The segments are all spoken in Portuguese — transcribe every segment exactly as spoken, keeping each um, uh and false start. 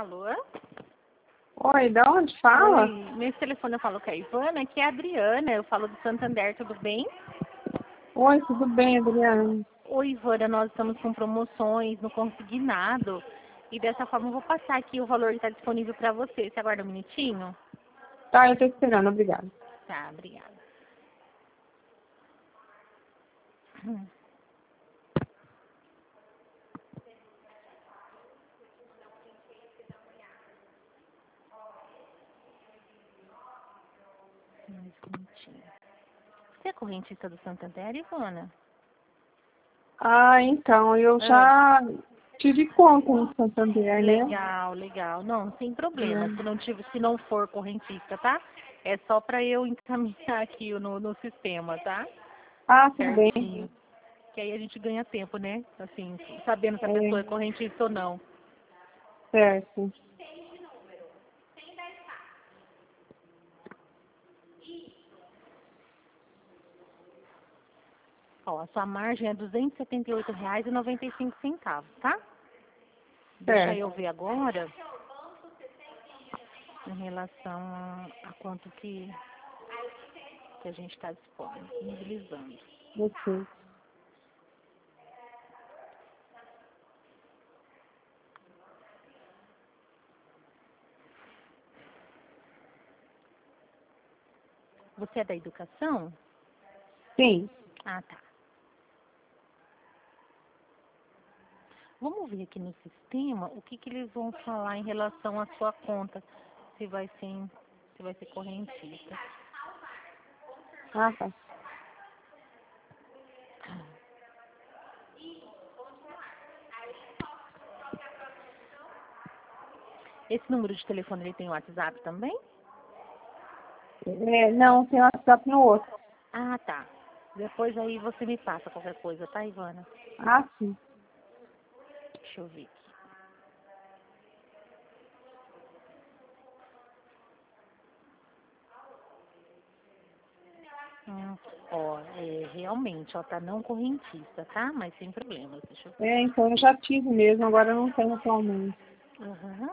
Alô? Oi, de onde fala? Oi, nesse telefone eu falo com a Ivana, aqui é a Adriana, eu falo do Santander, tudo bem? Oi, tudo bem, Adriana? Oi, Ivana, nós estamos com promoções no consignado e dessa forma eu vou passar aqui o valor que está disponível para você. Você aguarda um minutinho? Tá, eu tô esperando, obrigada. Tá, obrigada. Hum. Mais um minutinho. Você é correntista do Santander, Ivana? Ah, então, eu já tive conta no Santander, né? Legal, legal. Não, sem problema. É. Se não tiver, se não for correntista, tá? É só para eu encaminhar aqui no, no sistema, tá? Ah, tudo bem. Certinho. Que aí a gente ganha tempo, né? Assim, sabendo se a pessoa é É, correntista ou não. certo. Ó, a sua margem é duzentos e setenta e oito reais e noventa e cinco centavos, tá? Deixa Certo. eu ver agora em relação a, a quanto que, que a gente está disponibilizando. Ok. Você é da educação? Sim. Ah, tá. Vamos ver aqui no sistema o que, que eles vão falar em relação à sua conta, se vai ser, se vai ser correntista. Ah, tá. Esse número de telefone ele tem WhatsApp também? É, não, tem WhatsApp no outro. Ah, tá. Depois aí você me passa qualquer coisa, tá, Ivana? Ah, sim. Deixa eu ver aqui. Hum, ó, é, realmente, ó, tá não correntista, tá? Mas sem problemas, deixa eu ver. É, então eu já tive mesmo, agora eu não tenho atualmente. Uhum.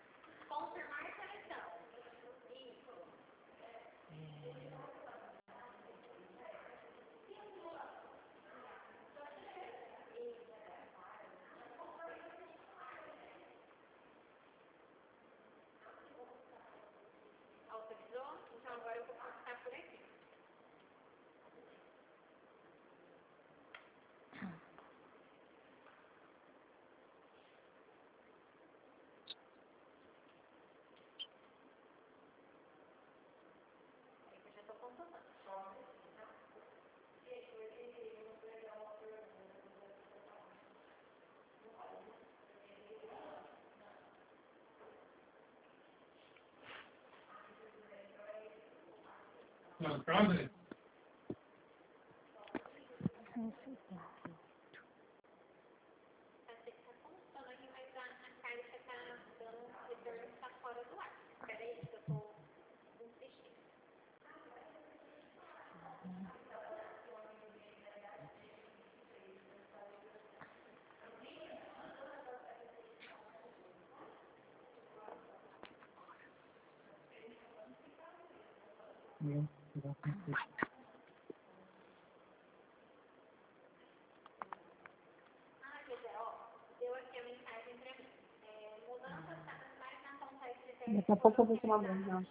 Daqui a pouco eu vou tomar banho, não.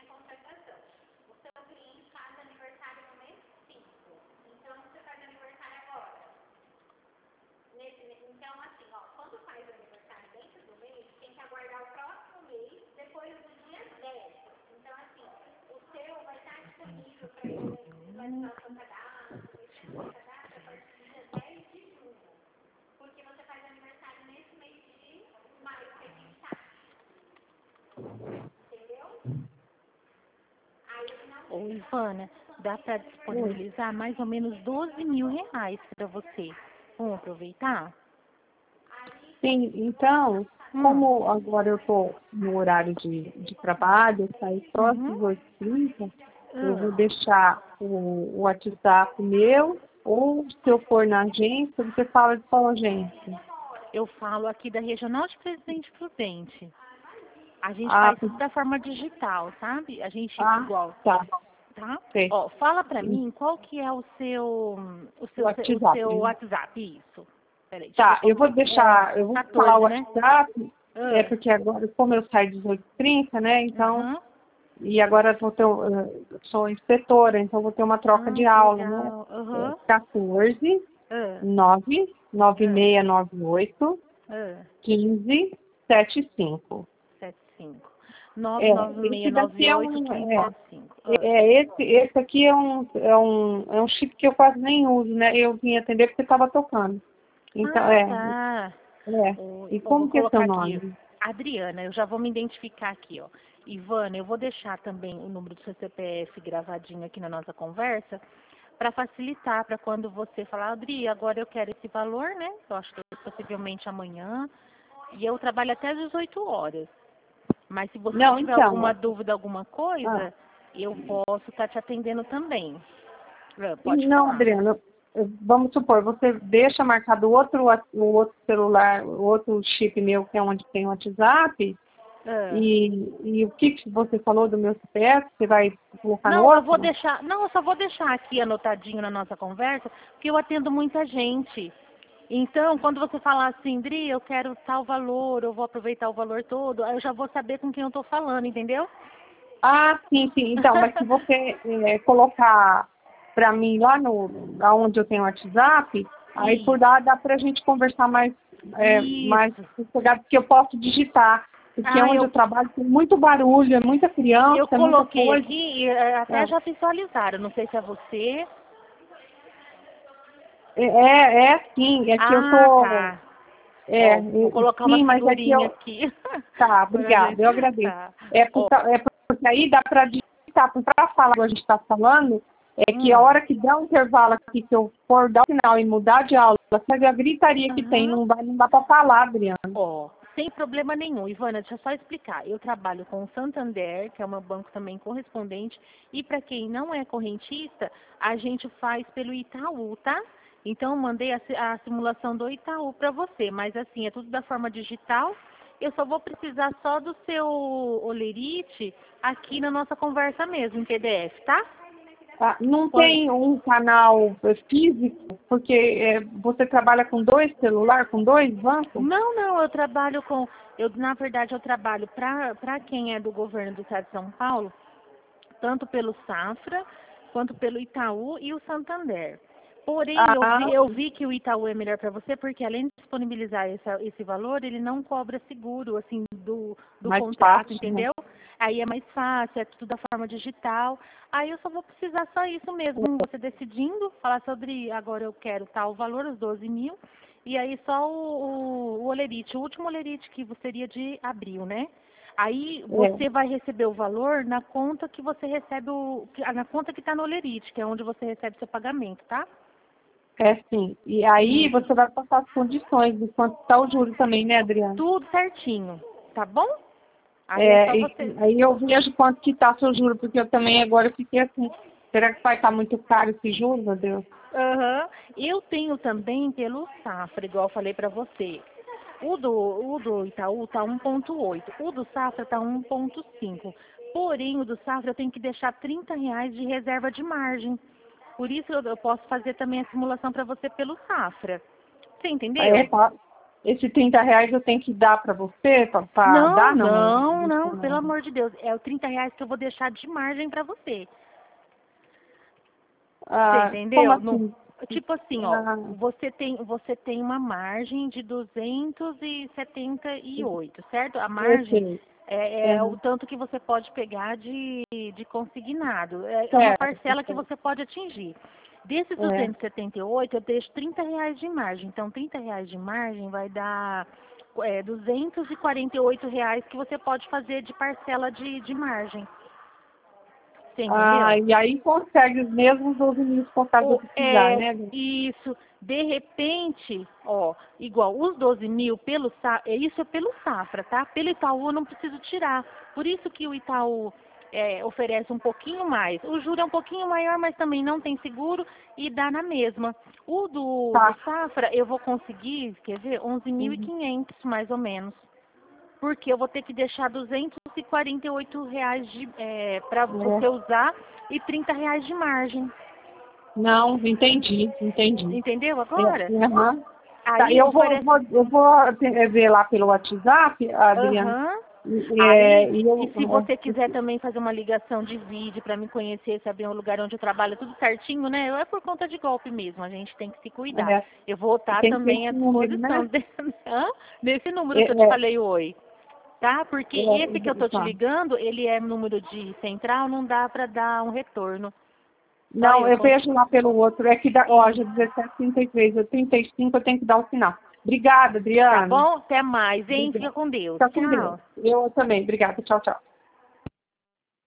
Ô, Ivana, dá para disponibilizar mais ou menos doze mil reais para você. Vamos aproveitar? Sim, então, Hum. como agora eu estou no horário de, de trabalho, eu saí só às Uhum. oito e trinta, eu vou Ah, deixar o, o WhatsApp meu, ou se eu for na agência, você fala de qual agência? eu falo aqui da Regional de Presidente Prudente. A gente Ah, faz tudo da forma digital, sabe? A gente ah, igual, tá. tá? Sei. Ó, fala pra mim qual que é o seu o seu, WhatsApp, o seu né? WhatsApp, isso. Peraí, deixa Tá, eu eu vou ver. deixar, É eu vou falar quatorze, o né? WhatsApp, é Ah, porque agora, como eu saio dezoito e trinta, né, então, aham. e agora eu vou ter, um, eu sou inspetora, então vou ter uma troca Ah, de que aula, né, legal. é Aham. quatorze, Ah, nove, nove ah, seis nove oito, ah. quinze, setenta e cinco. sete cinco. É, nove nove esse seis daqui nove é oito um, quinze é, setenta e cinco. Ah. é, esse, esse aqui é um, é um, é um chip que eu quase nem uso, né, eu vim atender porque estava tocando. Então, Ah, é, tá. é. Oi, E eu vou como que é seu colocar aqui. nome? Adriana, eu já vou me identificar aqui, ó. Ivana, eu vou deixar também o número do seu C P F gravadinho aqui na nossa conversa, para facilitar, para quando você falar, Adri, agora eu quero esse valor, né? Eu acho que possivelmente amanhã. E eu trabalho até às dezoito horas. Mas se você Não, tiver alguma então, dúvida, alguma ah, coisa, eu posso estar te atendendo também. Ah, pode não, falar. Adriana, eu- vamos supor, você deixa marcado o outro, wa- o outro celular, o outro chip meu, que é onde tem o WhatsApp, Ah. e, e o que que você falou do meu C P F, você vai colocar no Não, eu vou outro? deixar. Não, eu só vou deixar aqui anotadinho na nossa conversa, porque eu atendo muita gente. Então, quando você falar assim, Dri, eu quero tal valor, eu vou aproveitar o valor todo, aí eu já vou saber com quem eu tô falando, entendeu? Ah, sim, sim, então, mas se você eh, colocar para mim lá no, onde eu tenho o WhatsApp, aí por Isso, lá dá para a gente conversar mais, é, mais isso. sossegado, porque eu posso digitar, porque Ah, onde eu eu, trabalho tem muito barulho, é muita eu criança, é muita coloquei coisa. aqui e eh, até É, já visualizaram. Não sei se é você. é, é é sim, é que eu Ah, tô, tá. é, Ó, vou é, colocar uma sim, mas é que figurinha eu, aqui. tá, Pra gente. obrigada, eu agradeço. Tá. É Ó, porque, é porque aí dá para digitar, para falar o que a gente está falando, é que a hum. hora que dá um intervalo aqui, que eu for dar o sinal e mudar de aula, sabe a gritaria que tem, Aham. não, vai, não dá para falar, Adriana. Ó, sem problema nenhum. Ivana, deixa eu só explicar. Eu trabalho com o Santander, que é um banco também correspondente, e para quem não é correntista, a gente faz pelo Itaú, tá? Então, eu mandei a, si- a simulação do Itaú para você, mas assim, é tudo da forma digital. Eu só vou precisar só do seu olerite aqui na nossa conversa mesmo, em P D F, tá? Tá? Não Quando- tem um canal eh, físico, porque é, você trabalha com dois celulares, com dois bancos? Não, não, eu trabalho com. Eu, na verdade, eu trabalho para quem é do governo do estado de São Paulo, tanto pelo Safra, quanto pelo Itaú e o Santander. Porém, eu Ah, vi, eu vi que o Itaú é melhor para você, porque além de disponibilizar essa, esse valor, ele não cobra seguro, assim, do, do mais contrato, fácil, né? entendeu? Aí é mais fácil, é tudo da forma digital. Aí eu só vou precisar só isso mesmo, você decidindo, falar sobre, agora eu quero tal valor, os doze mil, e aí só o, o, o olerite, o último olerite que seria de abril, né? Aí É. você vai receber o valor na conta que você recebe o. que- Na conta que está no Olerite, que é onde você recebe seu pagamento, tá? É sim. E aí Isso. você vai passar as condições do quanto está o juro também, né, Adriana? Tudo certinho, tá bom? Aí é É, só e, você. aí eu vejo quanto que está seu juro, porque eu também agora fiquei assim, será que vai estar muito caro esse juro, meu Deus? Aham. Eu tenho também pelo Safra, igual eu falei pra você. O do, o do Itaú tá um ponto oito, o do Safra tá um ponto cinco. Porém, o do Safra eu tenho que deixar trinta reais de reserva de margem. Por isso eu, eu posso fazer também a simulação para você pelo Safra. Você É, entendeu? tá. Esse trinta reais eu tenho que dar para você, para Não, dar, não, né? não, não, pelo amor de Deus. É o trinta reais que eu vou deixar de margem para você. Você Ah, como entendeu? No, assim? tipo assim, ó, Ah, você tem, você tem uma margem de duzentos e setenta e oito, certo? A eu margem sei. é, é o Uhum. tanto que você pode pegar de, de consignado. É é uma Certo, parcela que certo. você pode atingir. Desses É. duzentos e setenta e oito, eu deixo trinta reais de margem. Então, trinta reais de margem vai dar é, duzentos e quarenta e oito reais que você pode fazer de parcela de, de margem. Você Ah, entendeu? e aí consegue os mesmos doze mil contados que eu O- precisar, é, né? isso, de repente, ó, igual os doze mil pelo Sa- é, isso é pelo Safra, tá? Pelo Itaú eu não preciso tirar. Por isso que o Itaú é, oferece um pouquinho mais. O juro é um pouquinho maior, mas também não tem seguro e dá na mesma. O do, do Tá. Safra eu vou conseguir, quer ver, onze mil e Uhum. quinhentos mais ou menos. Porque eu vou ter que deixar duzentos e quarenta e oito reais é, para você usar e trinta reais de margem. Não, entendi, entendi. Entendeu agora? É, uhum. Aí Tá, eu, vou, oferece... vou, eu vou ver lá pelo WhatsApp, Adriana. Uhum. E, Aí, é, e, eu, e se você quiser também fazer uma ligação de vídeo para me conhecer, saber o lugar onde eu trabalho, tudo certinho, né? É por conta de golpe mesmo, a gente tem que se cuidar. é, Eu vou estar tem também à esse número, disposição né? desse, desse número É, que eu te é, falei oi. Tá? Porque esse que eu é, tô te tá. ligando, ele é número de central, não dá para dar um retorno. Só Não, eu eu consigo. vejo lá pelo outro. É que da loja dezessete trinta e três ou trinta e cinco eu tenho que dar o sinal. Obrigada, Tá Adriana. bom? Até mais, hein? Obrigada. Fica com Deus. Fica com Deus. Tchau. Eu também. Obrigada. Tchau, tchau.